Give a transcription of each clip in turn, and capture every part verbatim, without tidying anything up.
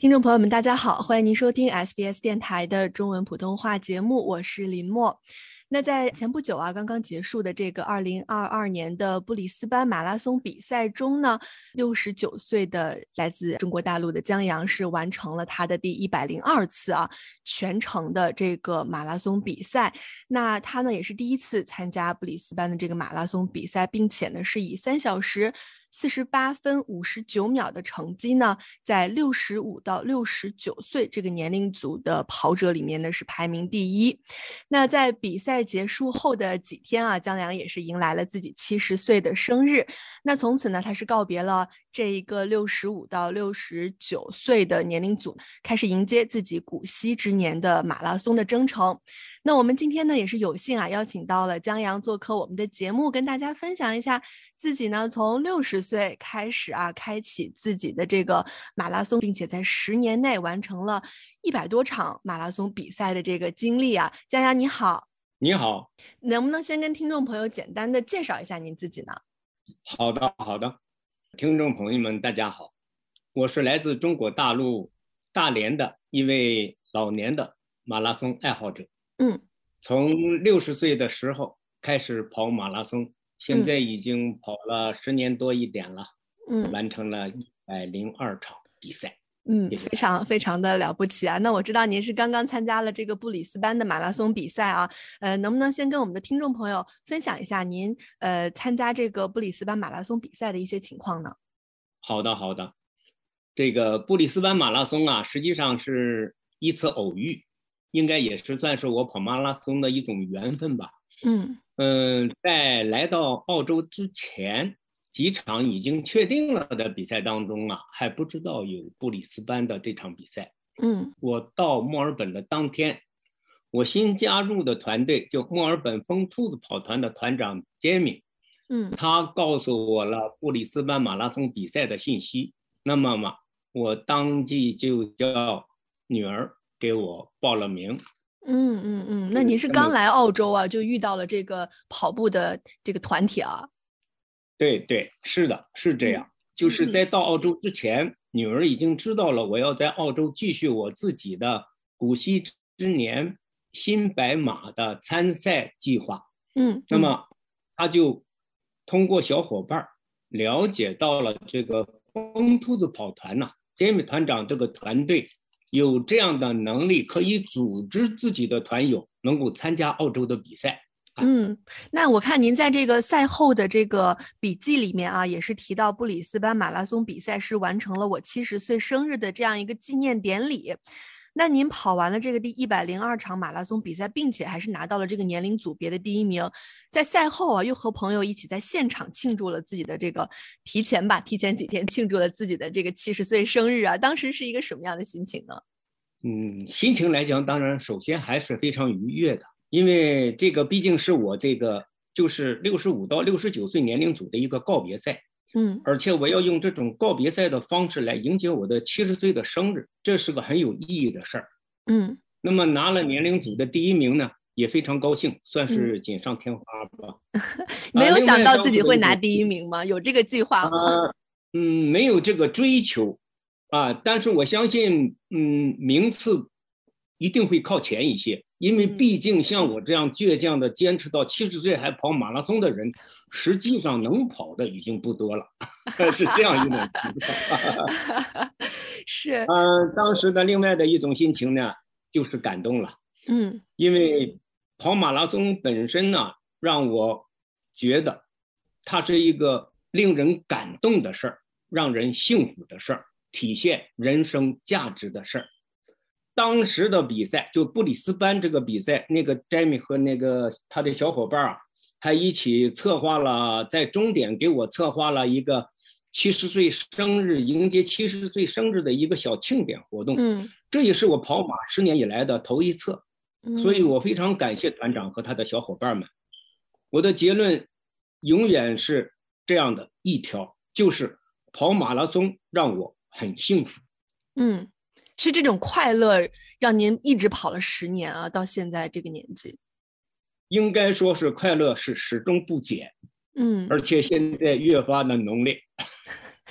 听众朋友们，大家好，欢迎您收听 S B S 电台的中文普通话节目，我是林默。那在前不久啊，刚刚结束的这个二零二二年的布里斯班马拉松比赛中呢，六十九岁的来自中国大陆的江阳是完成了他的第一百零二次啊全程的这个马拉松比赛。那他呢也是第一次参加布里斯班的这个马拉松比赛，并且呢是以三小时四十八分五十九秒的成绩呢，在六十五到六十九岁这个年龄组的跑者里面呢是排名第一。那在比赛结束后的几天啊，江阳也是迎来了自己七十岁的生日。那从此呢，他是告别了这一个六十五到六十九岁的年龄组，开始迎接自己古稀之年的马拉松的征程。那我们今天呢也是有幸啊邀请到了江阳做客我们的节目，跟大家分享一下自己呢从六十岁开始啊开启自己的这个马拉松，并且在十年内完成了一百多场马拉松比赛的这个经历啊。江阳你好。 你好。 能不能先跟听众朋友简单的介绍一下您自己呢？ 好的好的，听众朋友们大家好，我是来自中国大陆大连的一位老年的马拉松爱好者。 嗯， 从六十岁的时候开始跑马拉松，现在已经跑了十年多一点了。嗯，完成了一百零二场比赛。 嗯，非常非常的了不起啊！那我知道您是刚刚参加了这个布里斯班的马拉松比赛啊，呃，能不能先跟我们的听众朋友分享一下您呃参加这个布里斯班马拉松比赛的一些情况呢？ 好的好的，这个布里斯班马拉松啊，实际上是一次偶遇，应该也是算是我跑马拉松的一种缘分吧。 嗯嗯，在来到澳洲之前，几场已经确定了的比赛当中啊，还不知道有布里斯班的这场比赛。 嗯， 我到墨尔本的当天，我新加入的团队就墨尔本疯兔子跑团的团长杰米， 嗯， 他告诉我了布里斯班马拉松比赛的信息。那么嘛，我当即就叫女儿给我报了名。 嗯嗯嗯，那您是刚来澳洲啊，就遇到了这个跑步的这个团体啊？ 对对，是的，是这样。就是在到澳洲之前，嗯、女儿已经知道了我要在澳洲继续我自己的古稀之年新白马的参赛计划。 嗯，嗯那么她就通过小伙伴了解到了这个疯兔子跑团呐、啊，杰米团长这个团队有这样的能力，可以组织自己的团友能够参加澳洲的比赛。 嗯，那我看您在这个赛后的这个笔记里面啊，也是提到布里斯班马拉松比赛是完成了我七十岁生日的这样一个纪念典礼。那您跑完了这个第一百零二场马拉松比赛，并且还是拿到了这个年龄组别的第一名，在赛后啊，又和朋友一起在现场庆祝了自己的这个提前吧，提前几天庆祝了自己的这个七十岁生日啊，当时是一个什么样的心情呢？ 嗯，心情来讲，当然首先还是非常愉悦的。因为这个毕竟是我这个就是六十五到六十九岁年龄组的一个告别赛， 嗯， 而且我要用这种告别赛的方式来迎接我的七十岁的生日，这是个很有意义的事儿。 嗯， 那么拿了年龄组的第一名呢，也非常高兴，算是锦上添花吧。 嗯、没有想到自己会拿第一名吗？有这个计划吗？ 呃、嗯，没有这个追求啊，但是我相信，嗯，名次一定会靠前一些。因为毕竟像我这样倔强的坚持到七十岁还跑马拉松的人，实际上能跑的已经不多了，是这样一种情况。 是， 嗯、呃，当时的另外的一种心情呢，就是感动了。 嗯， 因为跑马拉松本身呢，让我觉得它是一个令人感动的事儿，让人幸福的事儿，体现人生价值的事儿。当时的比赛就布里斯班这个比赛，那个 Jamie 和那个他的小伙伴啊，还一起策划了，在终点给我策划了一个七十岁生日迎接七十岁生日的一个小庆典活动。 嗯， 这也是我跑马十年以来的头一次，所以我非常感谢团长和他的小伙伴们。我的结论永远是这样的一条，就是跑马拉松让我很幸福。 嗯。是这种快乐让您一直跑了十年啊，到现在这个年纪。 应该说是快乐是始终不减， 嗯， 而且现在越发的浓烈。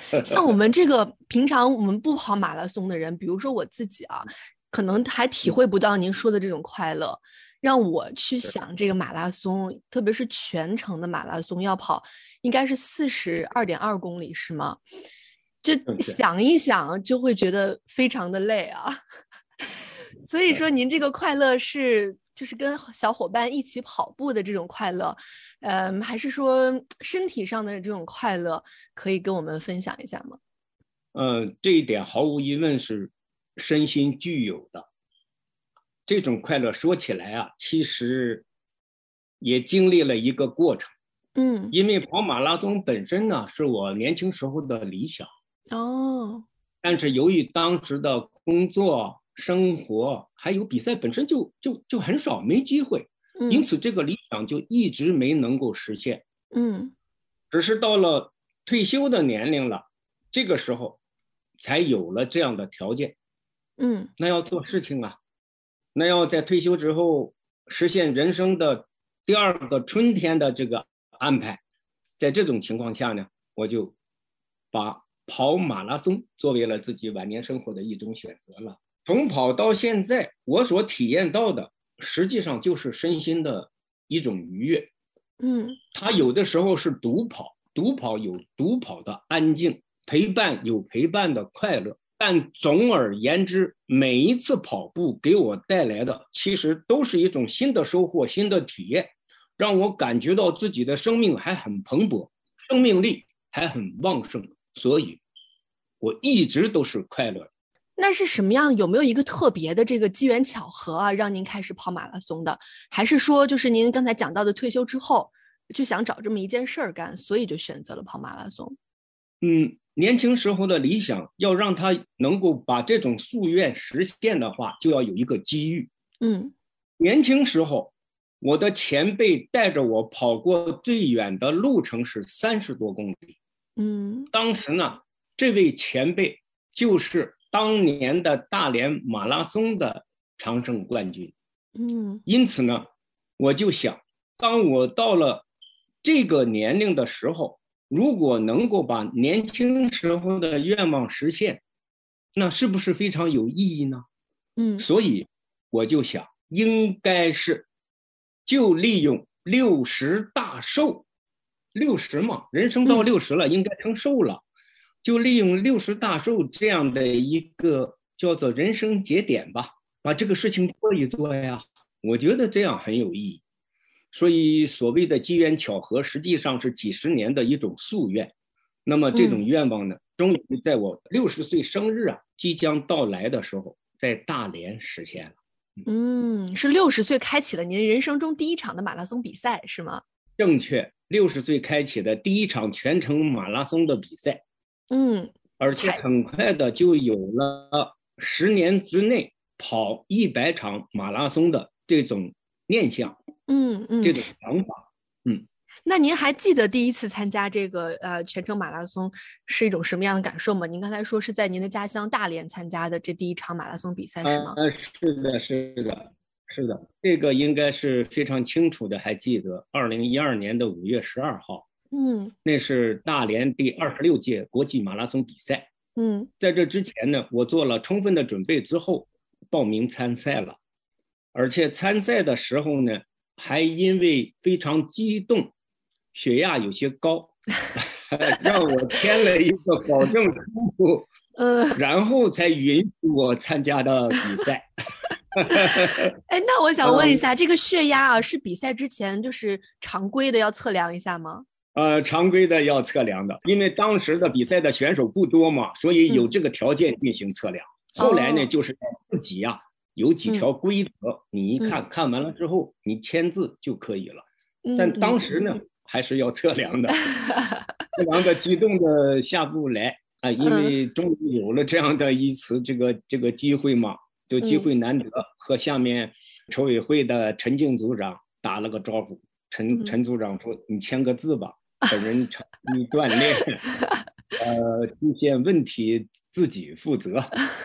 像我们这个平常我们不跑马拉松的人，比如说我自己啊，可能还体会不到您说的这种快乐。让我去想这个马拉松，特别是全程的马拉松要跑，应该是四十二点二公里，是吗？就想一想就会觉得非常的累啊。所以说您这个快乐是就是跟小伙伴一起跑步的这种快乐，嗯，还是说身体上的这种快乐，可以跟我们分享一下吗？ 呃，这一点毫无疑问是身心具有的。这种快乐说起来啊，其实也经历了一个过程。 嗯， 因为跑马拉松本身呢是我年轻时候的理想。 哦， 但是由于当时的工作、生活还有比赛本身就就就很少，没机会， 嗯， 因此这个理想就一直没能够实现。 嗯， 只是到了退休的年龄了，这个时候才有了这样的条件。 嗯， 那要做事情啊，那要在退休之后实现人生的第二个春天的这个安排。在这种情况下呢，我就把跑马拉松作为了自己晚年生活的一种选择了。从跑到现在，我所体验到的实际上就是身心的一种愉悦。 嗯， 它有的时候是独跑，独跑有独跑的安静，陪伴有陪伴的快乐。但总而言之，每一次跑步给我带来的其实都是一种新的收获，新的体验，让我感觉到自己的生命还很蓬勃，生命力还很旺盛，所以我一直都是快乐的。 那是什么样？有没有一个特别的这个机缘巧合啊，让您开始跑马拉松的？还是说，就是您刚才讲到的退休之后，就想找这么一件事儿干，所以就选择了跑马拉松？ 嗯，年轻时候的理想，要让他能够把这种夙愿实现的话，就要有一个机遇。 嗯， 年轻时候，我的前辈带着我跑过最远的路程是三十多公里。 嗯， 当时呢，这位前辈就是当年的大连马拉松的常胜冠军。 嗯， 因此呢，我就想，当我到了这个年龄的时候，如果能够把年轻时候的愿望实现，那是不是非常有意义呢？ 嗯， 所以我就想，应该是就利用六十大寿，六十嘛，人生到六十了，应该成寿了，就利用六十大寿这样的一个叫做人生节点吧，把这个事情做一做呀。我觉得这样很有意义。所以所谓的机缘巧合，实际上是几十年的一种夙愿。那么这种愿望呢，终于在我六十岁生日啊即将到来的时候，在大连实现了。 嗯，是六十岁开启了您人生中第一场的马拉松比赛，是吗？ 正确，六十岁开启的第一场全程马拉松的比赛。 嗯， 而且很快的就有了十年之内跑一百场马拉松的这种念想。 嗯嗯， 这种想法。嗯， 那您还记得第一次参加这个呃全程马拉松是一种什么样的感受吗？您刚才说是在您的家乡大连参加的这第一场马拉松比赛是吗？ 呃，是的，是的，是的，这个应该是非常清楚的，还记得二零一二年的五月十二号， 嗯， 那是大连第二十六届国际马拉松比赛。 嗯， 在这之前呢，我做了充分的准备之后报名参赛了，而且参赛的时候呢，还因为非常激动，血压有些高，让我签了一个保证书， 嗯， 然后才允许我参加的比赛。 哎，那我想问一下，这个血压啊，是比赛之前就是常规的要测量一下吗？ 呃，常规的要测量的，因为当时的比赛的选手不多嘛，所以有这个条件进行测量。 嗯、 后来呢， 哦、 就是自己呀、啊、有几条规则，嗯、你一看、嗯、看完了之后，你签字就可以了。嗯、但当时呢，嗯、还是要测量的，测量的激动的下不来啊，因为终于有了这样的一次这个这个机会嘛，就机会难得，和下面筹委会的陈静组长打了个招呼。陈陈组长说：“你签个字吧。”本人长期锻炼，呃，出现问题自己负责。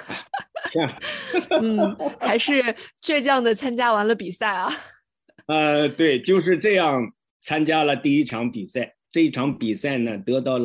嗯，还是倔强的参加完了比赛啊。 呃，对，就是这样参加了第一场比赛。这一场比赛呢，得到了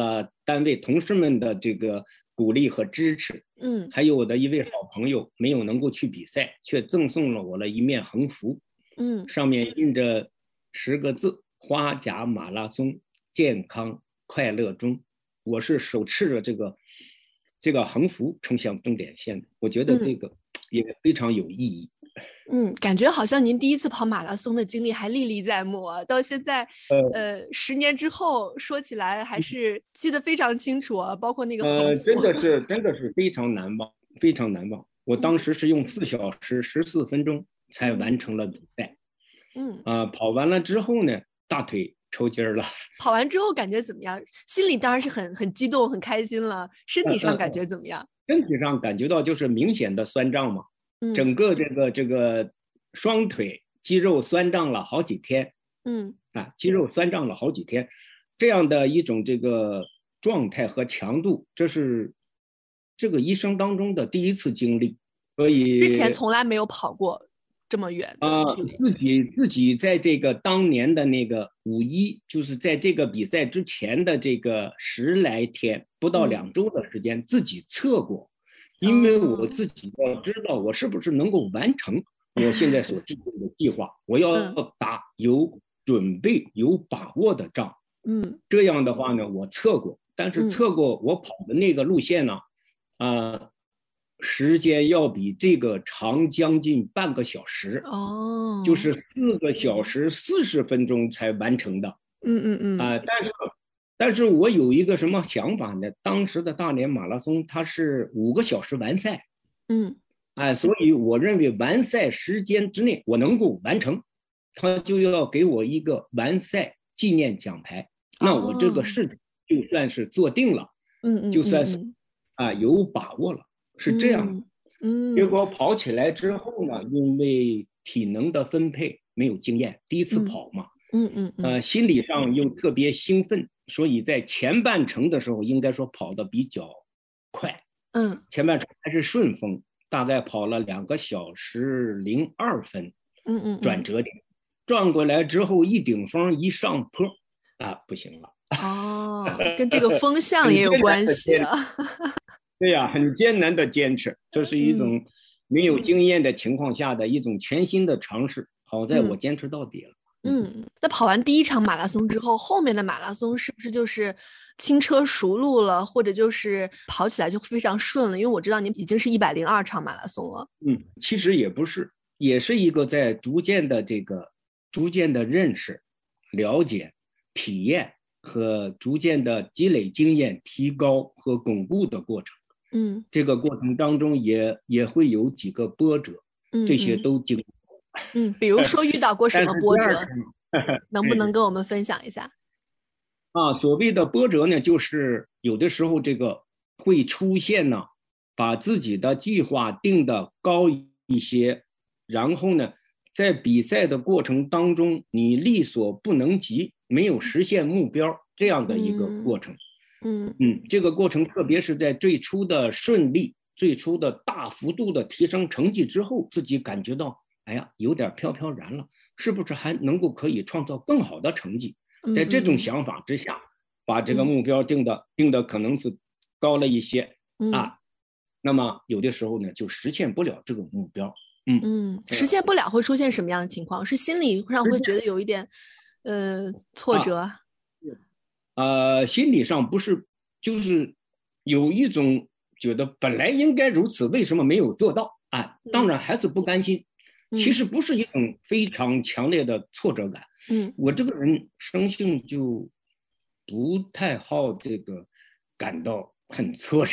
单位同事们的这个鼓励和支持， 嗯， 还有我的一位好朋友没有能够去比赛，却赠送了我了一面横幅， 嗯， 上面印着十个字：花甲马拉松，健康快乐中。我是手持着这个这个横幅冲向终点线的，我觉得这个也非常有意义。 嗯，感觉好像您第一次跑马拉松的经历还历历在目啊，到现在，呃，十年之后说起来还是记得非常清楚啊，包括那个横呃， 幅。 真的是真的是非常难忘，非常难忘。我当时是用四小时十四分钟才完成了比赛。 嗯， 啊、呃，跑完了之后呢，大腿抽筋了。 跑完之后感觉怎么样？心里当然是很很激动、很开心了，身体上感觉怎么样？ 身体上感觉到就是明显的酸胀嘛， 嗯， 整个这个这个双腿肌肉酸胀了好几天。 嗯， 啊，肌肉酸胀了好几天，这样的一种这个状态和强度，这是这个一生当中的第一次经历，所以之前从来没有跑过这么远的距离。 呃、自己自己在这个当年的那个五一，就是在这个比赛之前的这个十来天，不到两周的时间，嗯、自己测过，因为我自己要知道我是不是能够完成我现在所制定的计划，我要打有准备、有把握的仗。 嗯， 这样的话呢，我测过，但是测过我跑的那个路线呢，啊、呃。时间要比这个长将近半个小时， 哦， 就是四个小时四十分钟才完成的。 嗯嗯嗯。 啊、呃，但是，但是我有一个什么想法呢？当时的大连马拉松它是五个小时完赛， 嗯， 哎、呃，所以我认为完赛时间之内我能够完成，他就要给我一个完赛纪念奖牌。那我这个事情就算是做定了， 嗯嗯， 就算是啊、呃、有把握了。是这样的， 嗯， 结果跑起来之后呢，因为体能的分配没有经验，第一次跑嘛， 嗯嗯嗯， 呃，心理上又特别兴奋，所以在前半程的时候，应该说跑得比较快， 嗯， 前半程还是顺风，大概跑了两个小时零二分， 嗯嗯， 转折点，转过来之后一顶风一上坡，啊，不行了。 哦，跟这个风向也有关系啊。 对呀、啊，很艰难的坚持，这是一种没有经验的情况下的一种全新的尝试。好在我坚持到底了。 嗯，嗯，那跑完第一场马拉松之后，后面的马拉松是不是就是轻车熟路了，或者就是跑起来就非常顺了？因为我知道您已经是一百零二场马拉松了。 嗯，其实也不是，也是一个在逐渐的这个逐渐的认识、了解、体验和逐渐的积累经验、提高和巩固的过程。 嗯， 这个过程当中也也会有几个波折， 嗯， 这些都经历过。 嗯，比如说遇到过什么波折，能不能跟我们分享一下？ 啊，所谓的波折呢，就是有的时候这个会出现呢，把自己的计划定得高一些，然后呢，在比赛的过程当中，你力所不能及，没有实现目标这样的一个过程。 嗯嗯，这个过程，特别是在最初的顺利、最初的大幅度的提升成绩之后，自己感觉到，哎呀，有点飘飘然了，是不是还能够可以创造更好的成绩？在这种想法之下，把这个目标定的、嗯、定的可能是高了一些、嗯、啊，那么有的时候呢，就实现不了这个目标。嗯嗯，实现不了会出现什么样的情况？是心理上会觉得有一点呃挫折？啊呃，心理上不是，就是有一种觉得本来应该如此，为什么没有做到啊？当然还是不甘心。嗯、其实不是一种非常强烈的挫折感。 嗯， 我这个人生性就不太好这个感到很挫折，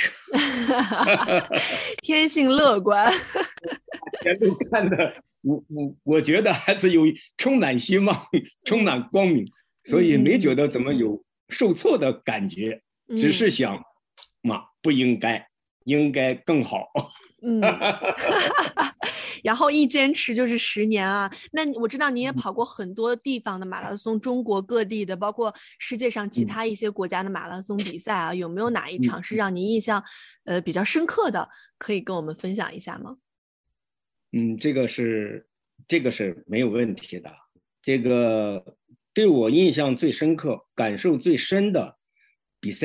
天性乐观。 全都看的，我我我觉得还是有充满希望，充满光明，所以没觉得怎么有受挫的感觉，嗯、只是想嘛，不应该，应该更好。 嗯，然后一坚持就是十年啊。那我知道你也跑过很多地方的马拉松，中国各地的，包括世界上其他一些国家的马拉松比赛啊，有没有哪一场是让您印象呃比较深刻的？可以跟我们分享一下吗？ 嗯，这个是这个是没有问题的。这个对我印象最深刻、感受最深的比赛，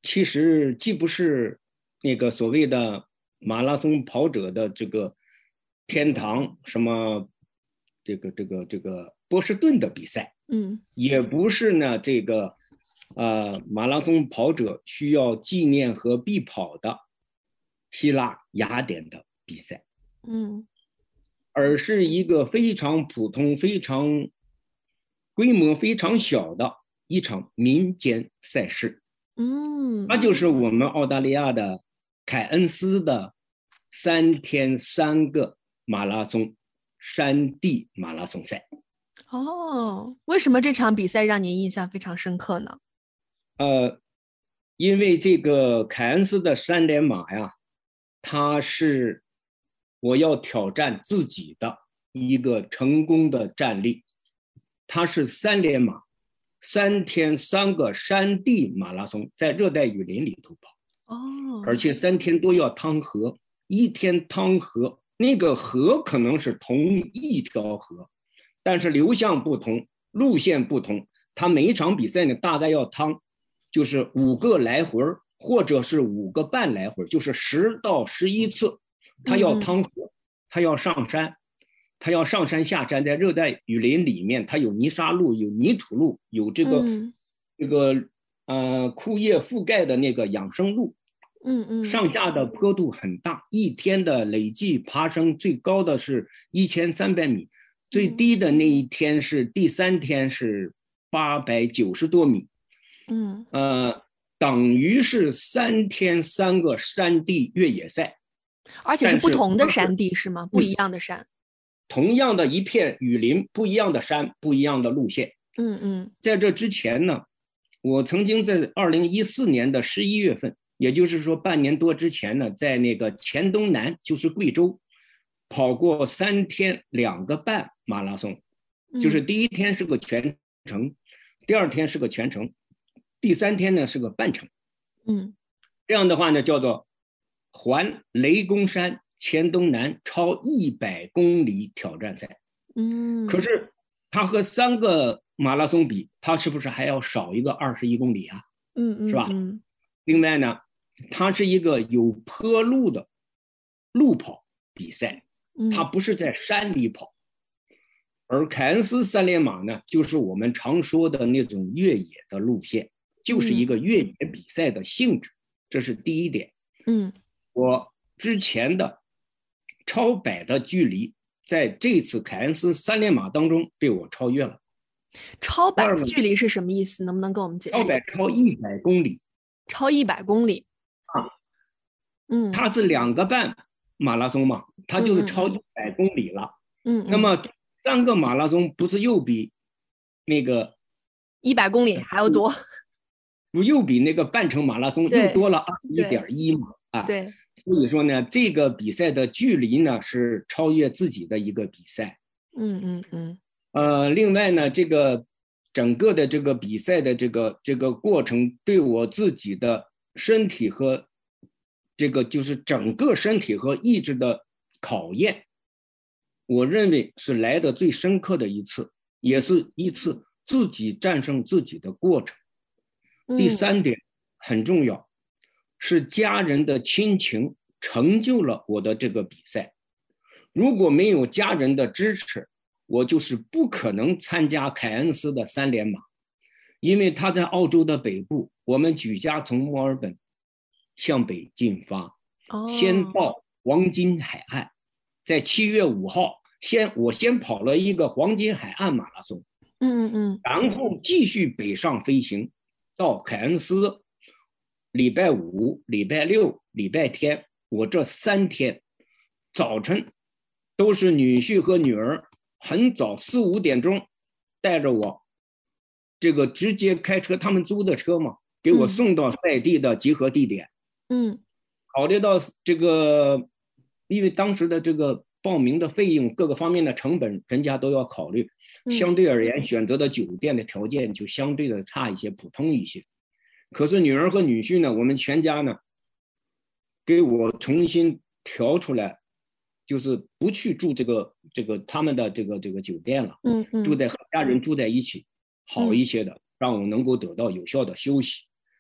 其实既不是那个所谓的马拉松跑者的这个天堂，什么这个这个这个波士顿的比赛， 嗯， 也不是呢这个呃马拉松跑者需要纪念和必跑的希腊雅典的比赛， 嗯， 而是一个非常普通、非常规模非常小的一场民间赛事。 嗯， 它就是我们澳大利亚的凯恩斯的三天三个马拉松山地马拉松赛。 哦，为什么这场比赛让您印象非常深刻呢？ 呃，因为这个凯恩斯的三连马呀，它是我要挑战自己的一个成功的战例。它是三连马，三天三个山地马拉松，在热带雨林里头跑。 哦， 而且三天都要趟河，一天趟河，那个河可能是同一条河，但是流向不同，路线不同。它每一场比赛呢，大概要趟就是五个来回，或者是五个半来回，就是十到十一次。它要趟河，它要上山，它要上山下山，在热带雨林里面，它有泥沙路，有泥土路，有这个、嗯、这个呃枯叶覆盖的那个养生路。 嗯嗯， 上下的坡度很大，一天的累计爬升最高的是一千三百米，最低的那一天是第三天是八百九十多米， 嗯， 呃，等于是三天三个山地越野赛， 而且是不同的山地是吗？不一样的山， 同样的一片雨林，不一样的山，不一样的路线。 嗯嗯， 在这之前呢，我曾经在二零一四年的十一月份。也就是说，半年多之前呢，在那个黔东南，就是贵州，跑过三天两个半马拉松，就是第一天是个全程，第二天是个全程，第三天呢是个半程。 嗯， 这样的话呢，叫做环雷公山黔东南超一百公里挑战赛。 嗯， 可是它和三个马拉松比，它是不是还要少一个二十一公里啊？ 嗯嗯， 是吧？另外呢，它是一个有坡路的路跑比赛，它不是在山里跑。而凯恩斯三连马呢，就是我们常说的那种越野的路线，就是一个越野比赛的性质，这是第一点。 嗯， 我之前的超百的距离，在这次凯恩斯三连马当中被我超越了。 超百距离是什么意思？能不能跟我们解释？ 超百超一百公里， 超一百公里。 啊， 嗯， 它是两个半马拉松嘛，它就是超一百公里了。 嗯， 那么三个马拉松不是又比那个一百公里还要多？ 不又比那个半程马拉松又多了二十一点一嘛？啊， 对。 所以说呢，这个比赛的距离呢是超越自己的一个比赛。 嗯嗯嗯。 呃，另外呢，这个整个的这个比赛的这个这个过程，对我自己的身体和这个就是整个身体和意志的考验，我认为是来的最深刻的一次，也是一次自己战胜自己的过程。 嗯、 第三点很重要，是家人的亲情成就了我的这个比赛。如果没有家人的支持，我就是不可能参加凯恩斯的三连马，因为他在澳洲的北部，我们举家从墨尔本向北进发， 哦、 先到黄金海岸，在七月五号，先我先跑了一个黄金海岸马拉松， 嗯嗯， 然后继续北上飞行到凯恩斯，礼拜五、礼拜六、礼拜天，我这三天早晨都是女婿和女儿很早四五点钟带着我，这个直接开车，他们租的车嘛，给我送到赛地的集合地点。 嗯， 考虑到这个，因为当时的这个报名的费用各个方面的成本，人家都要考虑，相对而言选择的酒店的条件就相对的差一些，普通一些。可是女儿和女婿呢，我们全家呢，给我重新调出来，就是不去住这个这个他们的这个这个酒店了， 嗯嗯， 住在和家人住在一起，好一些的，让我能够得到有效的休息。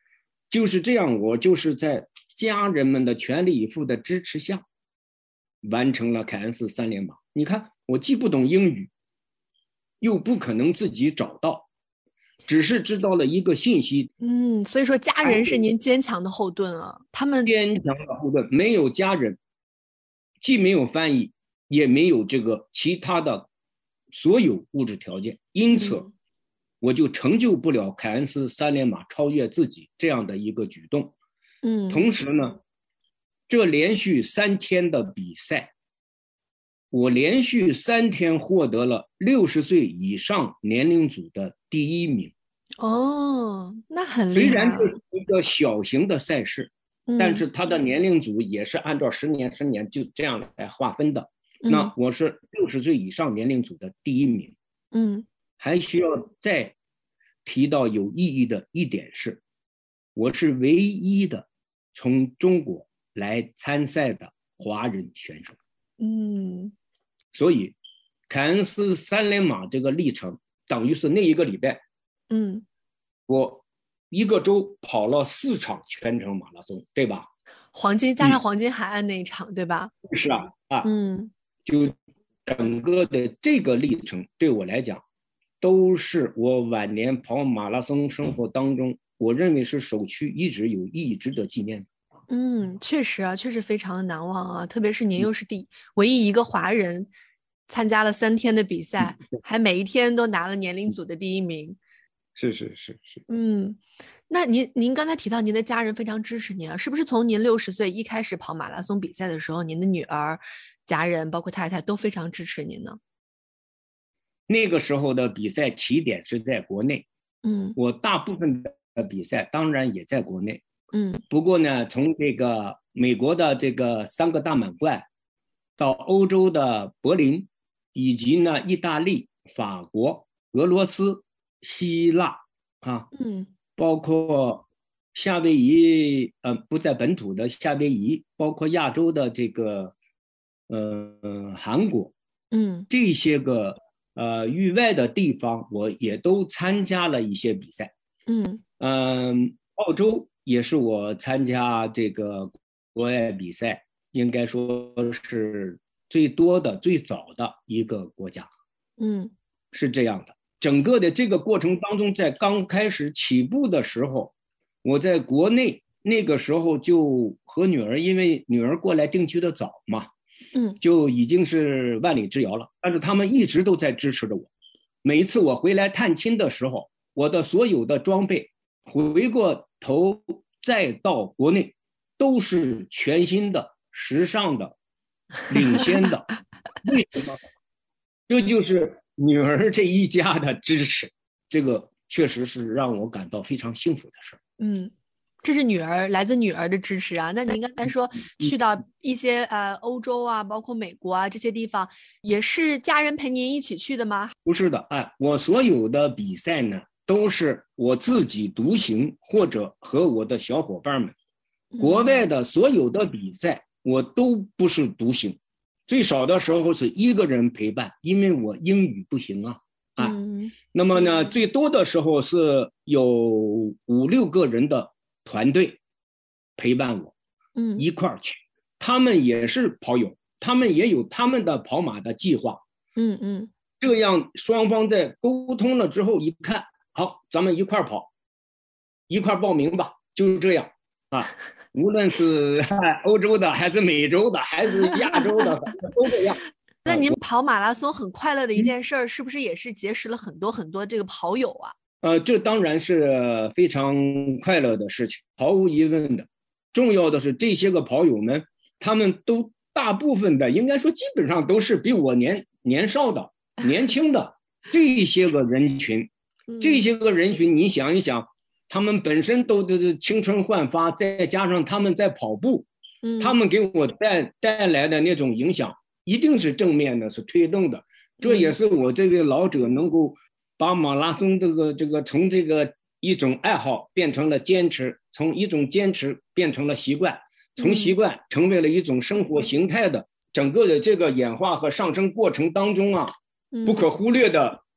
就是这样，我就是在家人们的全力以赴的支持下，完成了凯恩斯三连马。你看，我既不懂英语，又不可能自己找到，只是知道了一个信息。 嗯，所以说家人是您坚强的后盾啊，他们坚强的后盾，没有家人，既没有翻译，也没有这个其他的所有物质条件，因此、嗯、我就成就不了凯恩斯三连马超越自己这样的一个举动。 嗯， 同时呢，这连续三天的比赛，我连续三天获得了六十岁以上年龄组的第一名。 哦，那很厉害。 虽然这是一个小型的赛事，嗯、但是它的年龄组也是按照十年、十年就这样来划分的。嗯、那我是六十岁以上年龄组的第一名。 嗯， 还需要再提到有意义的一点是，我是唯一的从中国来参赛的华人选手。 嗯， 所以凯恩斯三连马这个历程，等于是那一个礼拜， 嗯， 我一个周跑了四场全程马拉松，对吧？ 黄金加上黄金海岸那一场，嗯、对吧？ 是啊，啊， 嗯， 就整个的这个历程对我来讲，都是我晚年跑马拉松生活当中，我认为是首屈一指、有意义、值得纪念的。 嗯，确实啊，确实非常的难忘啊，特别是您又是第、嗯、唯一一个华人参加了三天的比赛，嗯、还每一天都拿了年龄组的第一名。 是是是是。 嗯，那您您刚才提到您的家人非常支持您啊，是不是从您六十岁一开始跑马拉松比赛的时候，您的女儿、家人包括太太都非常支持您呢？ 那个时候的比赛起点是在国内， 嗯， 我大部分的比赛当然也在国内。 嗯， 不过呢，从这个美国的这个三个大满贯，到欧洲的柏林，以及呢意大利、法国、俄罗斯、希腊啊， 嗯， 包括夏威夷，呃，不在本土的夏威夷，包括亚洲的这个呃韩国， 嗯， 这些个呃域外的地方，我也都参加了一些比赛。 嗯嗯，澳洲也是我参加这个国外比赛，应该说是最多的、最早的一个国家。 嗯， 是这样的。整个的这个过程当中，在刚开始起步的时候，我在国内那个时候就和女儿，因为女儿过来定居的早嘛， 嗯， 就已经是万里之遥了。但是他们一直都在支持着我。每一次我回来探亲的时候，我的所有的装备，回过头再到国内，都是全新的、时尚的、领先的。为什么？这就是女儿这一家的支持，这个确实是让我感到非常幸福的事。 嗯，这是女儿来自女儿的支持啊。那您刚才说去到一些呃欧洲啊，包括美国啊这些地方，也是家人陪您一起去的吗？ 不是的，哎，我所有的比赛呢，都是我自己独行，或者和我的小伙伴们。国外的所有的比赛，我都不是独行。最少的时候是一个人陪伴，因为我英语不行啊，啊， 嗯、 那么呢，最多的时候是有五六个人的团队陪伴我， 嗯， 一块儿去。他们也是跑友，他们也有他们的跑马的计划， 嗯嗯， 这样双方在沟通了之后，一看，好，咱们一块儿跑，一块儿报名吧，就是这样啊。无论是欧洲的还是美洲的还是亚洲的都这样。 那您跑马拉松很快乐的一件事儿，是不是也是结识了很多很多这个跑友啊？ 呃，这当然是非常快乐的事情，毫无疑问的。重要的是这些个跑友们，他们都大部分的应该说基本上都是比我年年少的、年轻的这些个人群，这些个人群，你想一想。他们本身都都是青春焕发，再加上他们在跑步， 嗯， 他们给我带带来的那种影响，一定是正面的，是推动的。这也是我这位老者能够把马拉松这个这个从这个一种爱好变成了坚持，从一种坚持变成了习惯，从习惯成为了一种生活形态的整个的这个演化和上升过程当中啊，不可忽略的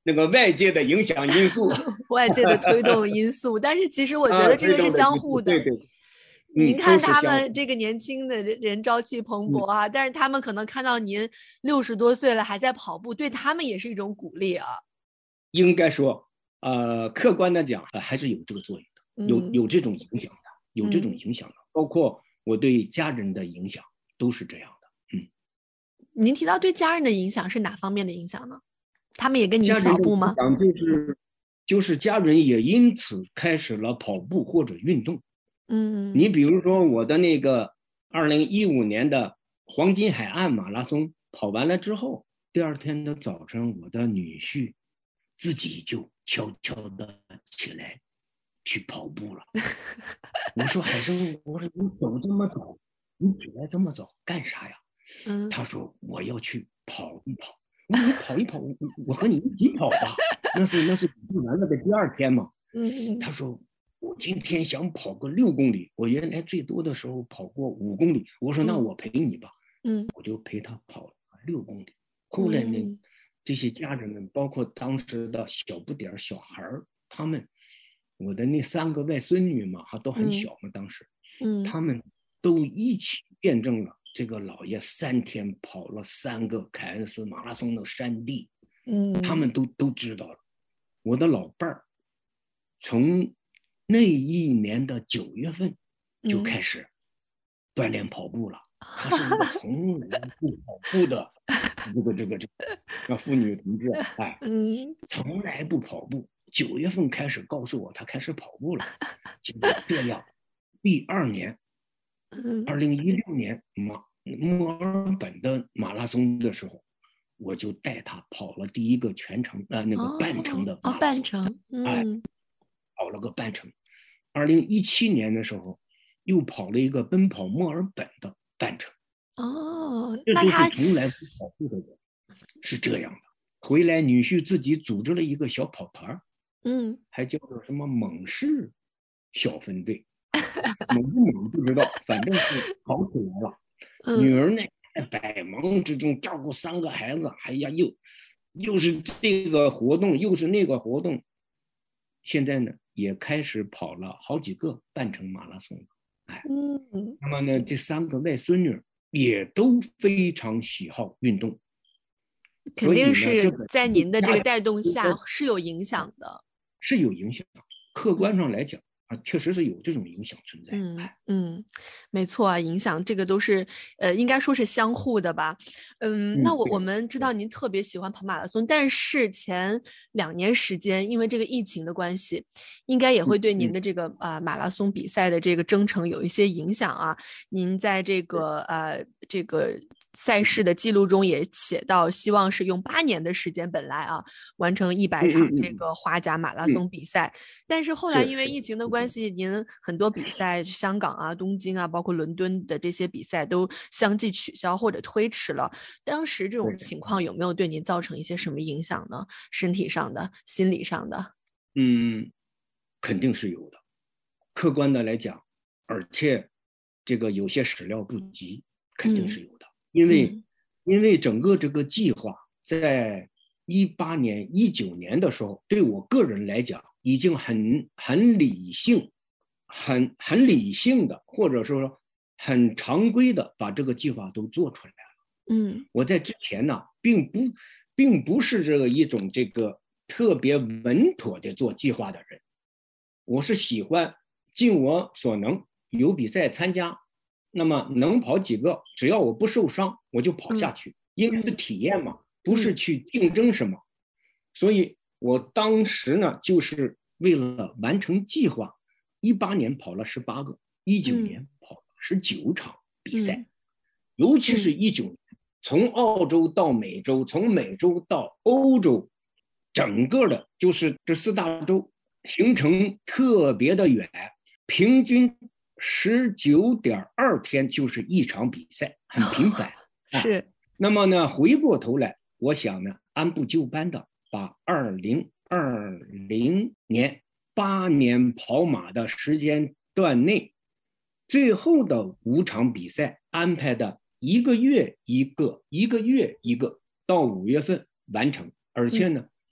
那个外界的影响因素， 外界的推动因素。但是其实我觉得这个是相互的。 啊、对对。 您看他们这个年轻的人朝气蓬勃啊，嗯、但是他们可能看到您六十多岁了还在跑步，对他们也是一种鼓励啊。 应该说，呃，客观的讲，呃，还是有这个作用的，有有这种影响的，有这种影响的，嗯、包括我对家人的影响都是这样的。嗯， 您提到对家人的影响是哪方面的影响呢？他们也跟您跑步吗？ 家人的影响就是就是家人也因此开始了跑步或者运动。 嗯， 你比如说我的那个二零一五年的黄金海岸马拉松跑完了之后，第二天的早晨，我的女婿自己就悄悄的起来去跑步了。我说海生，我说你走这么早，你起来这么早干啥呀？嗯，他说我要去跑一跑。我说你跑一跑，我我和你一起跑吧。那是那是比赛完了的第二天嘛。嗯，他说。我今天想跑个六公里，我原来最多的时候跑过五公里。我说那我陪你吧，嗯，我就陪他跑了六公里。后来呢，嗯、这些家人们，包括当时的小不点小孩他们，我的那三个外孙女嘛，还都很小嘛，当时，嗯，他们都一起见证了这个老爷三天跑了三个凯恩斯马拉松的山地，嗯，他们都都知道了。我的老伴儿从那一年的九月份就开始锻炼跑步了。嗯、她是一个从来不跑步的这个这个这个妇女同志，哎，嗯，从来不跑步。九月份开始告诉我她开始跑步了，结果这样，第二年，二零一六年马墨尔本的马拉松的时候，我就带她跑了第一个全程呃那个半程的马拉松，哦哦、 半程，嗯、 哎，跑了个半程。二零一七年的时候，又跑了一个奔跑墨尔本的半程。 哦， 这就是从来不跑步的人，是这样的。回来，女婿自己组织了一个小跑团，嗯，还叫做什么猛士小分队，猛不猛不知道，反正是跑起来了。嗯、女儿呢，在百忙之中照顾三个孩子，哎呀，又又是这个活动，又是那个活动，现在呢，也开始跑了好几个半程马拉松了。哎，嗯，那么呢，这三个外孙女也都非常喜好运动， 肯定是在您的这个带动下是有影响的， 是有影响。客观上来讲。嗯啊，确实是有这种影响存在。 嗯嗯，没错啊，影响这个都是呃，应该说是相互的吧。嗯，嗯那我我们知道您特别喜欢跑马拉松，但是前两年时间因为这个疫情的关系，应该也会对您的这个啊、嗯呃、马拉松比赛的这个征程有一些影响啊。您在这个呃这个赛事的记录中也写到，希望是用八年的时间本来啊完成一百场这个花甲马拉松比赛，嗯嗯、但是后来因为疫情的关系。关系，您很多比赛，香港啊、东京啊，包括伦敦的这些比赛都相继取消或者推迟了。当时这种情况有没有对您造成一些什么影响呢？身体上的、心理上的？ 嗯，肯定是有的。客观的来讲，而且这个有些始料不及，肯定是有的。嗯、因为、嗯、因为整个这个计划在一八年、一九年的时候，对我个人来讲。已经很很理性，很很理性的，或者说很常规的把这个计划都做出来了。嗯，我在之前呢，并不并不是这个一种这个特别稳妥的做计划的人，我是喜欢尽我所能有比赛参加，那么能跑几个，只要我不受伤，我就跑下去，嗯、因为是体验嘛，不是去竞争什么，嗯、所以。我当时呢，就是为了完成计划，一八年跑了十八个，一九年跑了十九场比赛，嗯、尤其是一九年，嗯、从澳洲到美洲，从美洲到欧洲，整个的就是这四大洲行程特别的远，平均十九点二天就是一场比赛，很频繁。 是、 啊。那么呢，回过头来，我想呢，按部就班的。把二零二零年八年跑马的时间段内，最后的五场比赛安排的一个月一个，一个月一个，到五月份完成。而且呢，嗯、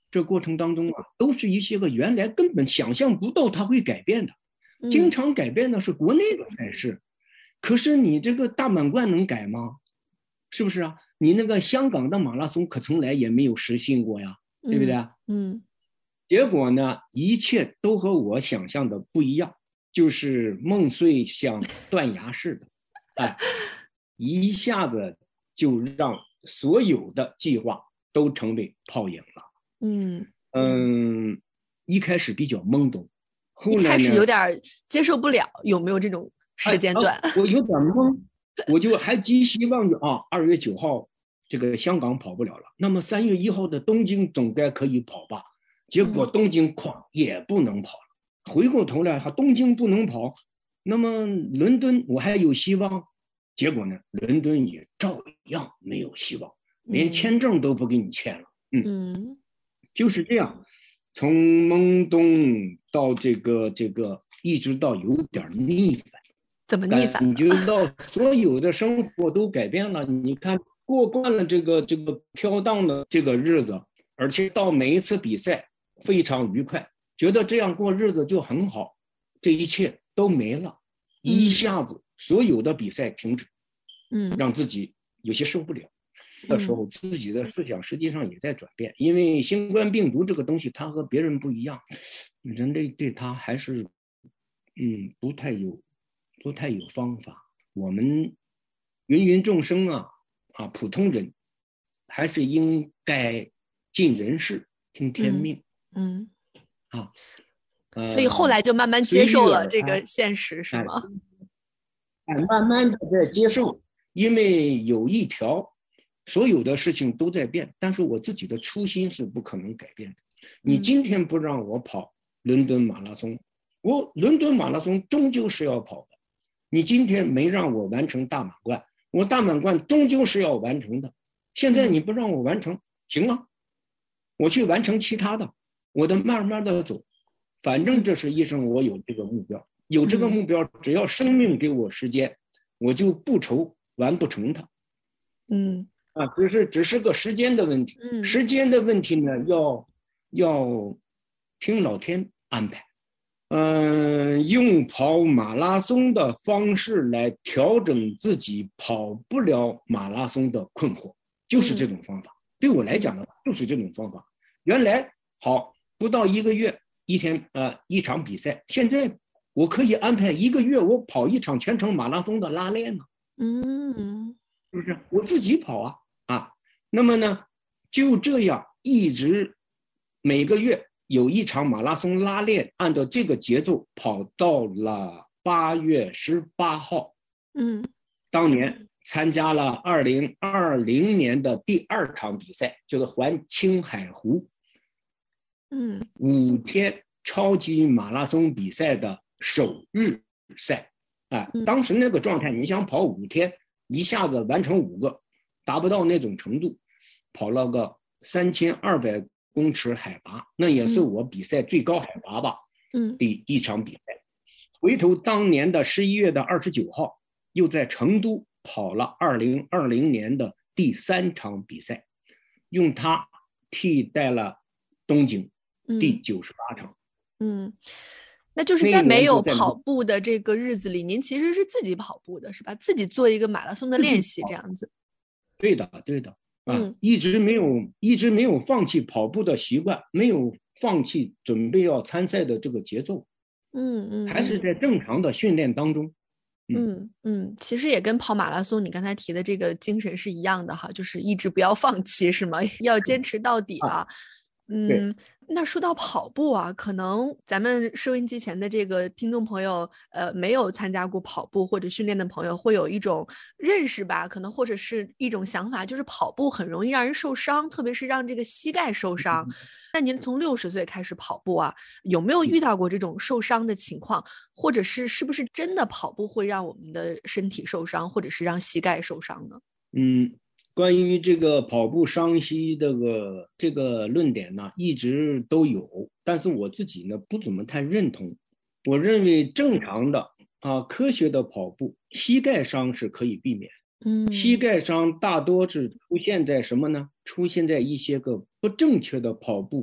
这过程当中啊，都是一些个原来根本想象不到它会改变的，经常改变的是国内的赛事，可是你这个大满贯能改吗？是不是啊？你那个香港的马拉松可从来也没有实行过呀，对不对啊？ 嗯， 结果呢，一切都和我想象的不一样，就是梦碎像断崖似的，哎，一下子就让所有的计划都成为泡影了。 嗯嗯，一开始比较懵懂，后来呢， 一开始有点接受不了，有没有这种时间段？ 哎啊、我有点懵，我就还寄希望着啊，二月九号这个香港跑不了了，那么三月一号的东京总该可以跑吧？结果东京哐也不能跑了。回过头来，哈，东京不能跑，那么伦敦我还有希望，结果呢，伦敦也照样没有希望，连签证都不给你签了。嗯， 嗯， 就是这样，从懵懂到这个这个，一直到有点逆反。 怎么逆反？ 感觉到所有的生活都改变了。你看，过惯了这个这个飘荡的这个日子，而且到每一次比赛非常愉快，觉得这样过日子就很好，这一切都没了，一下子所有的比赛停止， 嗯， 让自己有些受不了。的时候，自己的思想实际上也在转变，因为新冠病毒这个东西，它和别人不一样，人类对它还是嗯不太有。不太有方法，我们芸芸众生啊啊，普通人还是应该尽人事，听天命。 嗯， 嗯啊，呃， 所以后来就慢慢接受了这个现实，是吗？ 哎，慢慢的在接受，因为有一条，所有的事情都在变，但是我自己的初心是不可能改变的。你今天不让我跑伦敦马拉松，我伦敦马拉松终究是要跑的。你今天没让我完成大满贯，我大满贯终究是要完成的。现在你不让我完成，行啊，我去完成其他的，我得慢慢的走。反正这是一生，我有这个目标，有这个目标，只要生命给我时间，我就不愁完不成它。 嗯， 啊，只是只是个时间的问题。 嗯， 时间的问题呢，要要听老天安排。嗯，用跑马拉松的方式来调整自己跑不了马拉松的困惑，就是这种方法。对我来讲呢，就是这种方法。原来好不到一个月一天呃一场比赛，现在我可以安排一个月我跑一场全程马拉松的拉练呢。 嗯， 是不是？我自己跑啊啊。那么呢，就这样一直每个月。有一场马拉松拉练，按照这个节奏跑到了八月十八号。 嗯， 当年参加了二零二零年的第二场比赛，就是环青海湖， 嗯， 五天超级马拉松比赛的首日赛。啊，当时那个状态，你想跑五天，一下子完成五个，达不到那种程度，跑了个三千二百。公尺海拔，那也是我比赛最高海拔吧。 嗯， 第一场比赛，回头当年的十一月的二十九号，又在成都跑了二零二零年的第三场比赛，用它替代了东京第九十八场。 嗯，那就是在没有跑步的这个日子里，您其实是自己跑步的，是吧？自己做一个马拉松的练习，这样子。 对的，对的。啊， 嗯， 一直没有一直没有放弃跑步的习惯，没有放弃准备要参赛的这个节奏， 嗯嗯， 还是在正常的训练当中。 嗯嗯，其实也跟跑马拉松你刚才提的这个精神是一样的哈，就是一直不要放弃，是吗？要坚持到底啊。嗯，那说到跑步啊，可能咱们收音机前的这个听众朋友，呃，没有参加过跑步或者训练的朋友，会有一种认识吧，可能或者是一种想法，就是跑步很容易让人受伤，特别是让这个膝盖受伤。那您从六十岁开始跑步啊，有没有遇到过这种受伤的情况，或者是是不是真的跑步会让我们的身体受伤，或者是让膝盖受伤呢？ 嗯。关于这个跑步伤膝这个这个论点呢，一直都有，但是我自己呢不怎么太认同。我认为正常的啊科学的跑步，膝盖伤是可以避免。 嗯， 膝盖伤大多是出现在什么呢？出现在一些个不正确的跑步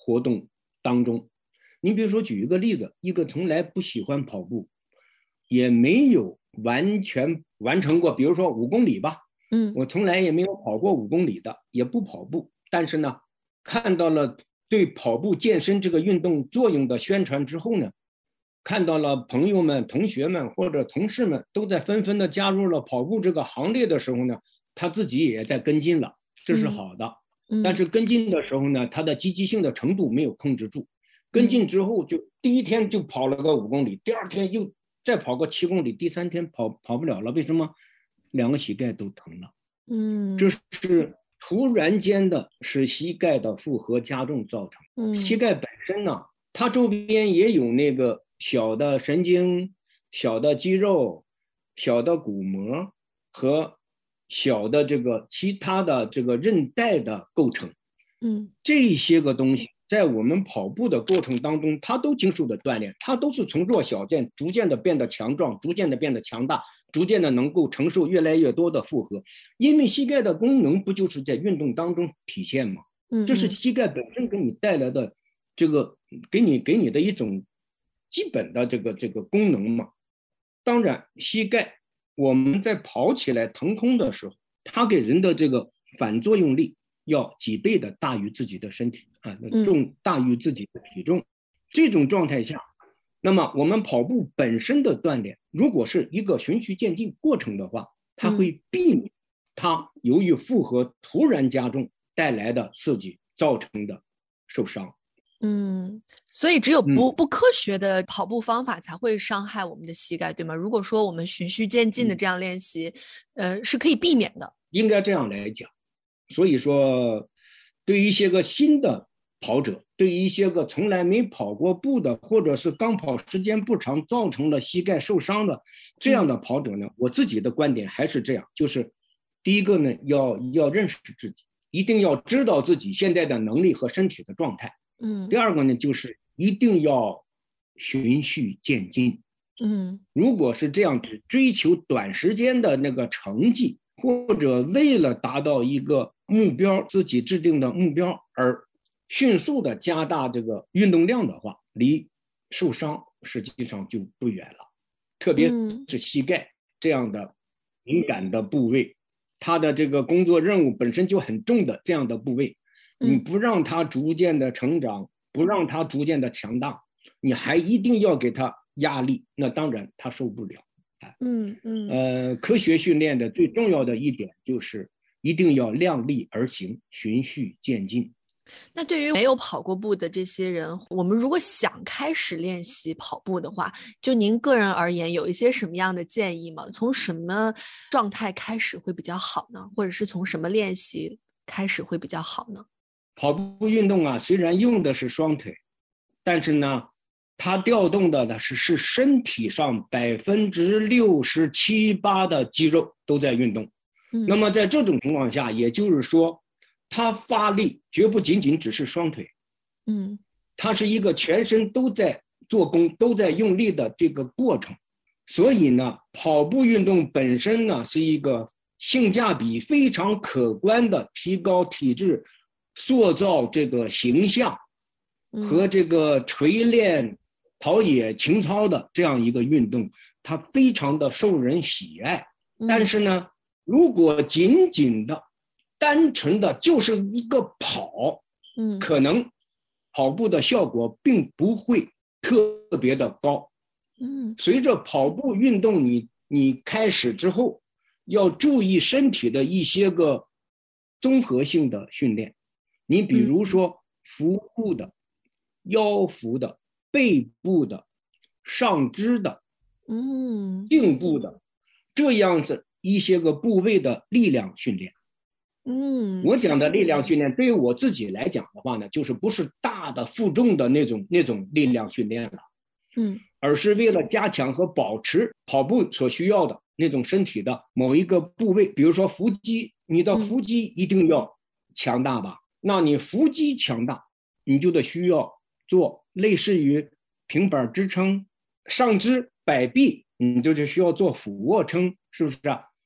活动当中。你比如说举一个例子，一个从来不喜欢跑步，也没有完全完成过，比如说五公里吧， 嗯， 我从来也没有跑过五公里的，也不跑步，但是呢，看到了对跑步健身这个运动作用的宣传之后呢，看到了朋友们、同学们或者同事们都在纷纷的加入了跑步这个行列的时候呢，他自己也在跟进了，这是好的。 嗯， 但是跟进的时候呢，他的积极性的程度没有控制住。跟进之后就第一天就跑了个五公里，第二天又再跑个七公里，第三天跑跑不了了，为什么？两个膝盖都疼了。 嗯， 这是突然间的使膝盖的负荷加重造成。 嗯， 膝盖本身呢，它周边也有那个小的神经、小的肌肉、小的骨膜和小的这个其他的这个韧带的构成。 嗯， 这些个东西在我们跑步的过程当中，它都经受的锻炼，它都是从弱小件逐渐的变得强壮，逐渐的变得强大，逐渐的能够承受越来越多的负荷。因为膝盖的功能不就是在运动当中体现吗？这是膝盖本身给你带来的这个给你给你的一种基本的这个这个功能嘛。当然，膝盖我们在跑起来腾空的时候，它给人的这个反作用力要几倍的大于自己的身体啊，重大于自己的体重。这种状态下，那么我们跑步本身的锻炼，如果是一个循序渐进过程的话，它会避免它由于负荷突然加重带来的刺激造成的受伤。 嗯，所以只有不不科学的跑步方法才会伤害我们的膝盖，对吗？如果说我们循序渐进的这样练习，嗯、呃，是可以避免的。 应该这样来讲。所以说，对于一些个新的跑者，对于一些个从来没跑过步的，或者是刚跑时间不长，造成了膝盖受伤的这样的跑者呢，嗯、我自己的观点还是这样，就是第一个呢，要要认识自己，一定要知道自己现在的能力和身体的状态。 嗯。 第二个呢，就是一定要循序渐进。 嗯， 如果是这样子追求短时间的那个成绩，或者为了达到一个目标，自己制定的目标而迅速的加大这个运动量的话，离受伤实际上就不远了。特别是膝盖这样的敏感的部位，它的这个工作任务本身就很重的这样的部位，你不让它逐渐的成长，不让它逐渐的强大，你还一定要给它压力，那当然它受不了。 嗯嗯， 呃，科学训练的最重要的一点就是一定要量力而行，循序渐进。 那对于没有跑过步的这些人，我们如果想开始练习跑步的话，就您个人而言，有一些什么样的建议吗？从什么状态开始会比较好呢？或者是从什么练习开始会比较好呢？ 跑步运动啊，虽然用的是双腿，但是呢，它调动的呢是是身体上百分之六十七八的肌肉都在运动。嗯、那么在这种情况下，也就是说，它发力绝不仅仅只是双腿，嗯，它是一个全身都在做功、都在用力的这个过程。所以呢，跑步运动本身呢是一个性价比非常可观的提高体质、塑造这个形象和这个锤炼陶冶情操的这样一个运动，它非常的受人喜爱。但是呢，如果仅仅的单纯的就是一个跑，嗯，可能跑步的效果并不会特别的高。嗯，随着跑步运动你你开始之后，要注意身体的一些个综合性的训练。你比如说腹部的、腰腹的、背部的、上肢的、嗯，颈部的，这样子一些个部位的力量训练。嗯，我讲的力量训练对于我自己来讲的话呢，就是不是大的负重的那种那种力量训练了，嗯，而是为了加强和保持跑步所需要的那种身体的某一个部位，比如说腹肌，你的腹肌一定要强大吧？嗯、那你腹肌强大，你就得需要做类似于平板支撑，上肢摆臂，你就得需要做俯卧撑，是不是啊？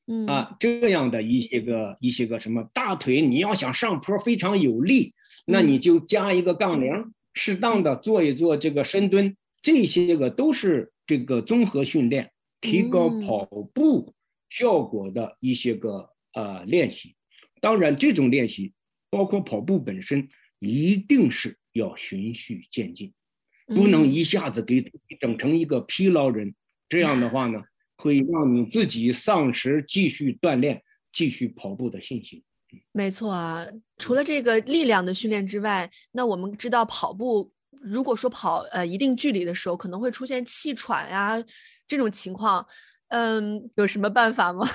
嗯啊，这样的一些个一些个什么大腿，你要想上坡非常有力，那你就加一个杠铃，适当的做一做这个深蹲，这些个都是这个综合训练，提高跑步效果的一些个呃练习。当然，这种练习包括跑步本身，一定是要循序渐进，不能一下子给自己整成一个疲劳人。这样的话呢，会让你自己丧失继续锻炼、继续跑步的信心。 没错啊，除了这个力量的训练之外，那我们知道跑步，如果说跑呃一定距离的时候，可能会出现气喘呀这种情况，嗯，有什么办法吗？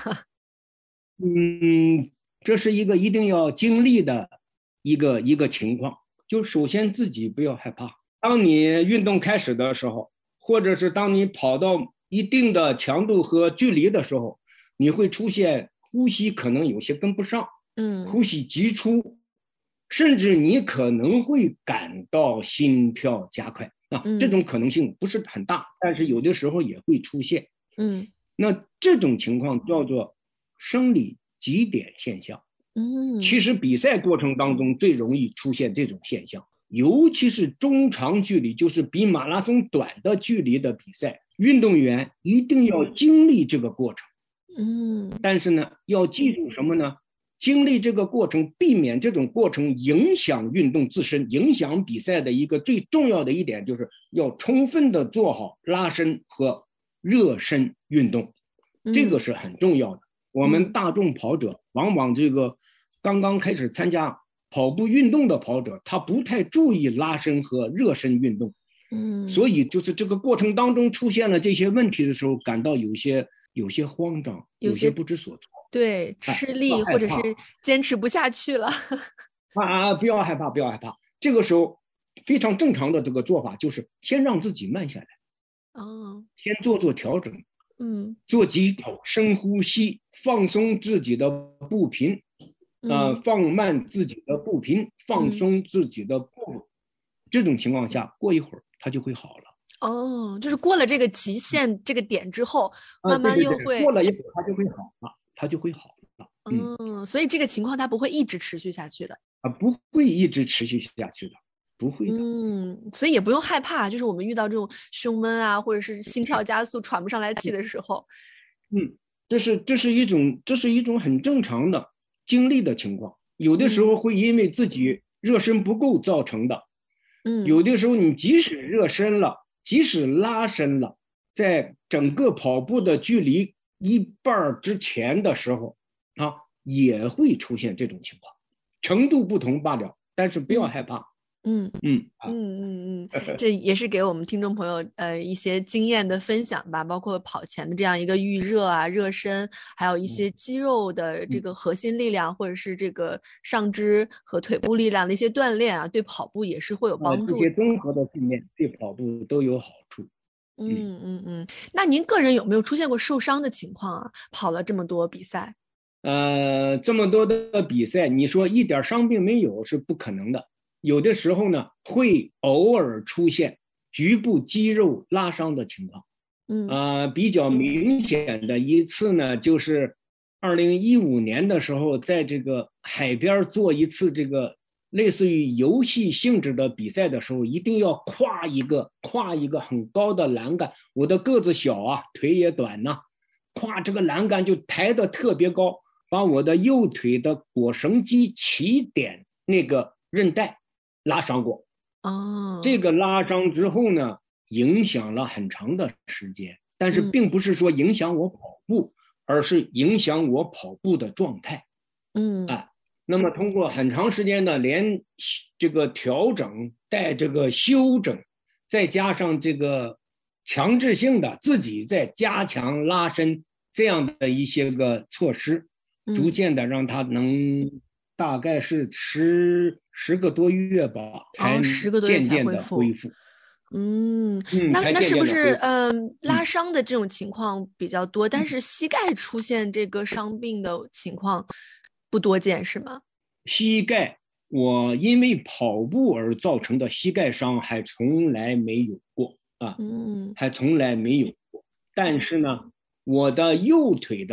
嗯，这是一个一定要经历的一个一个情况。就首先自己不要害怕，当你运动开始的时候，或者是当你跑到一定的强度和距离的时候，你会出现呼吸可能有些跟不上， 嗯， 呼吸急促，甚至你可能会感到心跳加快啊， 嗯这种可能性不是很大，但是有的时候也会出现。 嗯那这种情况叫做生理极点现象。 嗯， 其实比赛过程当中最容易出现这种现象，尤其是中长距离，就是比马拉松短的距离的比赛，运动员一定要经历这个过程。 嗯， 但是呢，要记住什么呢？经历这个过程，避免这种过程影响运动自身，影响比赛的一个最重要的一点，就是要充分的做好拉伸和热身运动，这个是很重要的。我们大众跑者往往这个刚刚开始参加跑步运动的跑者，他不太注意拉伸和热身运动， 嗯， 所以就是这个过程当中出现了这些问题的时候，感到有些有些慌张，有些不知所措， 对，吃力或者是坚持不下去了。 啊啊！不要害怕，不要害怕。这个时候非常正常的这个做法就是先让自己慢下来， 哦， 先做做调整。 嗯， 做几口深呼吸，放松自己的步频，呃，放慢自己的步频，放松自己的步幅。这种情况下，过一会儿它就会好了。 哦，就是过了这个极限这个点之后， 啊、 慢慢对对对， 又会过了一会儿它就会好了，它就会好了。 嗯，嗯，所以这个情况它不会一直持续下去的。 啊，不会一直持续下去的，不会的。 嗯，所以也不用害怕，就是我们遇到这种胸闷啊，或者是心跳加速、喘不上来气的时候， 嗯，这是这是一种这是一种很正常的经历的情况，有的时候会因为自己热身不够造成的。 嗯， 有的时候你即使热身了，即使拉伸了，在整个跑步的距离一半之前的时候啊，也会出现这种情况，程度不同罢了，但是不要害怕。 嗯嗯嗯嗯嗯，这也是给我们听众朋友呃一些经验的分享吧，包括跑前的这样一个预热啊、热身，还有一些肌肉的这个核心力量，或者是这个上肢和腿部力量的一些锻炼啊，对跑步也是会有帮助的。 这些综合的训练对跑步都有好处。 嗯嗯嗯，那您个人有没有出现过受伤的情况啊？跑了这么多比赛， 呃，这么多的比赛，你说一点伤病没有是不可能的。有的时候呢，会偶尔出现局部肌肉拉伤的情况。 嗯， 呃，比较明显的一次呢，就是二零一五年的时候，在这个海边做一次这个类似于游戏性质的比赛的时候，一定要跨一个跨一个很高的栏杆。我的个子小啊，腿也短呢、啊，跨这个栏杆就抬得特别高，把我的右腿的腘绳肌起点那个韧带拉伤过。 哦， 这个拉伤之后呢，影响了很长的时间，但是并不是说影响我跑步，嗯、而是影响我跑步的状态。 嗯， 啊，那么通过很长时间的连这个调整带这个修整，再加上这个强制性的自己在加强拉伸这样的一些个措施，逐渐的让它能大概是十十个多月吧，才渐渐的恢复。 嗯， 嗯， 那那是不是嗯、呃、拉嗯伤的这种情况比较多，但是膝盖出现这个伤病的情况不多见是吗？ 膝盖，我因为跑步而造成的膝盖伤还从来没有过啊， 嗯， 还从来没有过。但是呢，我的右腿的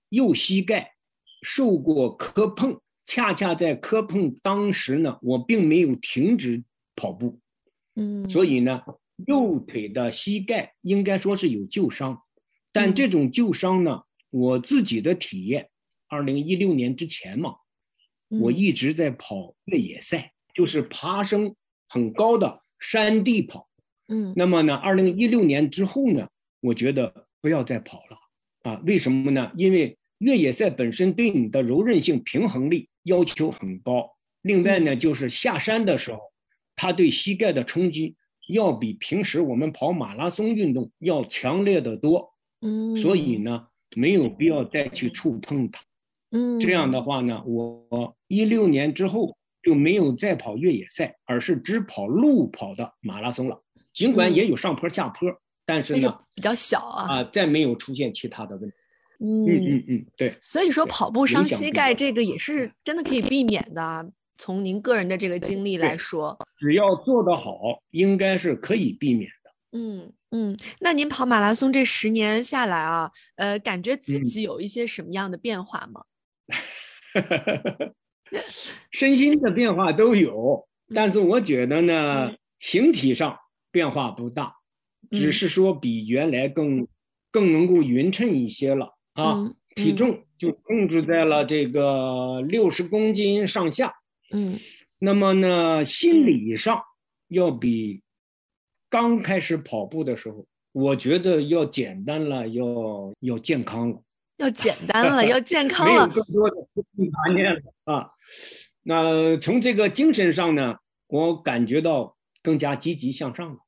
右膝盖受过磕碰，恰恰在磕碰当时呢，我并没有停止跑步， 嗯， 所以呢，右腿的膝盖应该说是有旧伤，但这种旧伤呢，我自己的体验，二零一六年之前嘛，我一直在跑越野赛，就是爬升很高的山地跑。 嗯， 那么呢，二零一六年之后呢，我觉得不要再跑了啊？为什么呢？因为越野赛本身对你的柔韧性、平衡力要求很高。另外呢，就是下山的时候，它对膝盖的冲击要比平时我们跑马拉松运动要强烈的多。 嗯， 所以呢，没有必要再去触碰它。 嗯， 这样的话呢，我一六年之后就没有再跑越野赛，而是只跑路跑的马拉松了。尽管也有上坡下坡，嗯、但是呢， 比较小啊， 啊，再没有出现其他的问题。 嗯嗯嗯对。 所以说跑步伤膝盖这个也是真的可以避免的。从您个人的这个经历来说， 只要做得好，应该是可以避免的。 嗯嗯，那您跑马拉松这十年下来啊，呃，感觉自己有一些什么样的变化吗？ 嗯、身心的变化都有，但是我觉得呢，嗯、形体上变化不大，只是说比原来更更能够匀称一些了啊。 嗯、 体重就控制在了这个六十公斤上下。 嗯， 那么呢，心理上要比刚开始跑步的时候，我觉得要简单了，要要健康了， 要简单了，要健康了， 没有更多的杂念了啊。那从这个精神上呢，我感觉到更加积极向上了。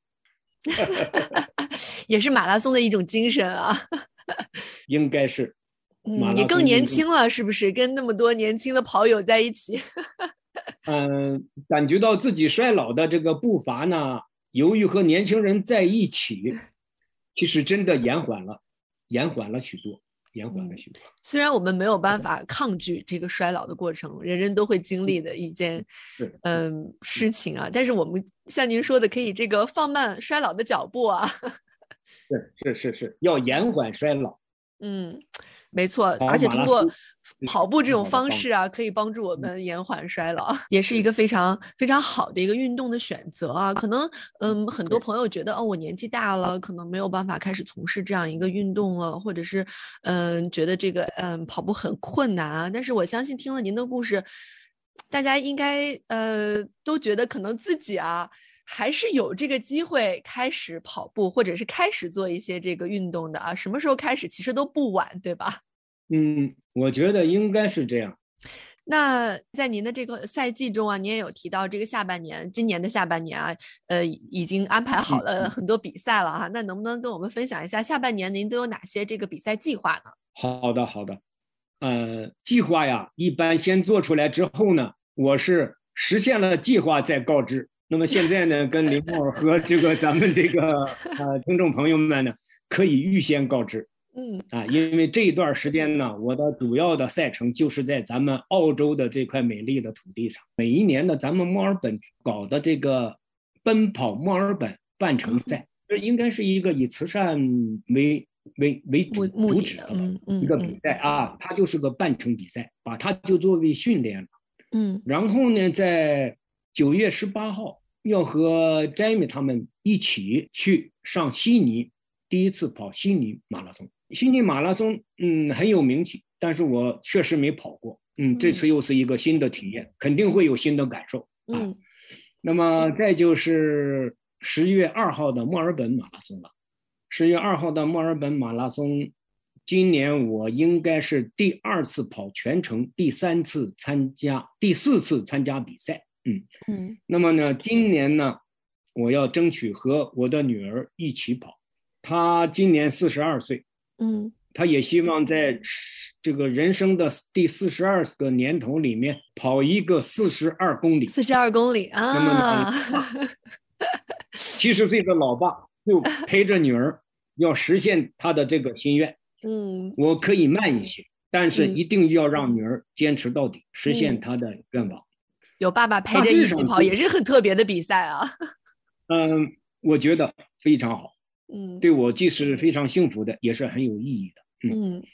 也是马拉松的一种精神啊。 应该是。 嗯，你更年轻了，是不是？跟那么多年轻的跑友在一起。 嗯、呃，感觉到自己衰老的这个步伐呢，由于和年轻人在一起，其实真的延缓了，延缓了许多，延缓了许多。 嗯、虽然我们没有办法抗拒这个衰老的过程，人人都会经历的一件嗯、呃、事情啊，但是我们像您说的，可以这个放慢衰老的脚步啊。 是是是是，要延缓衰老。 嗯。没错，而且通过跑步这种方式啊，可以帮助我们延缓衰老，也是一个非常非常好的一个运动的选择啊。可能嗯，很多朋友觉得哦，我年纪大了，可能没有办法开始从事这样一个运动了，或者是嗯，觉得这个嗯跑步很困难啊。但是我相信听了您的故事，大家应该呃都觉得可能自己啊。还是有这个机会开始跑步，或者是开始做一些这个运动的啊。什么时候开始其实都不晚，对吧？ 嗯，我觉得应该是这样。 那在您的这个赛季中啊，您也有提到这个下半年，今年的下半年啊，呃，已经安排好了很多比赛了哈。那能不能跟我们分享一下下半年您都有哪些这个比赛计划呢？ 好的，好的。呃，计划呀，一般先做出来之后呢，我是实现了计划再告知。那么现在呢，跟林默和这个咱们这个呃听众朋友们呢，可以预先告知， 嗯啊，因为这一段时间呢，我的主要的赛程就是在咱们澳洲的这块美丽的土地上。每一年呢，咱们墨尔本搞的这个奔跑墨尔本半程赛，这应该是一个以慈善为为为主主旨的一个比赛啊，它就是个半程比赛，把它就作为训练了。 嗯， 然后呢，在九月十八号。要和 Jamie 他们一起去上悉尼，第一次跑悉尼马拉松。悉尼马拉松，嗯，很有名气，但是我确实没跑过，嗯，这次又是一个新的体验，肯定会有新的感受啊。 嗯， 那么再就是十月二号的墨尔本马拉松了。十月二号的墨尔本马拉松，今年我应该是第二次跑全程，第三次参加，第四次参加比赛。嗯嗯，那么呢，今年呢，我要争取和我的女儿一起跑。她今年四十二岁， 嗯， 她也希望在这个人生的第四十二个年头里面跑一个四十二公里。 四十二公里啊！ 那么七十岁的老爸就陪着女儿要实现她的这个心愿。 嗯， 我可以慢一些，但是一定要让女儿坚持到底，实现她的愿望。 有爸爸陪着一起跑，也是很特别的比赛啊。 嗯，我觉得非常好。 嗯， 对我既是非常幸福的，也是很有意义的。 嗯，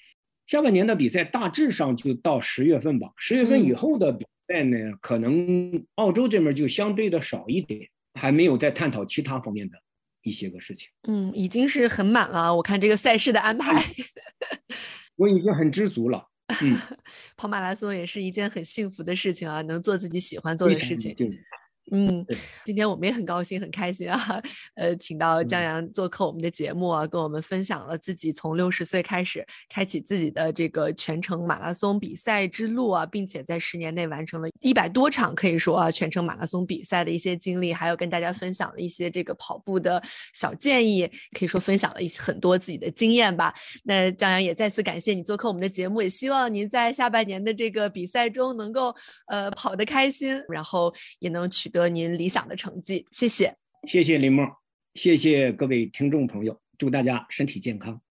下半年的比赛大致上就到十月份吧，十月份以后的比赛呢，嗯、可能澳洲这边就相对的少一点，还没有在探讨其他方面的一些个事情。 嗯，已经是很满了，我看这个赛事的安排， 我已经很知足了。嗯， 跑马拉松也是一件很幸福的事情啊，能做自己喜欢做非的事情。 常幸福。 嗯，今天我们也很高兴很开心啊，呃，请到江阳做客我们的节目啊，跟我们分享了自己从六十岁开始开启自己的这个全程马拉松比赛之路啊，并且在十年内完成了一百多场，可以说啊全程马拉松比赛的一些经历，还有跟大家分享了一些这个跑步的小建议，可以说分享了一些很多自己的经验吧。那江阳也再次感谢你做客我们的节目，也希望您在下半年的这个比赛中能够呃跑得开心，然后也能取得得您理想的成绩，谢谢。 谢谢林默，谢谢各位听众朋友，祝大家身体健康。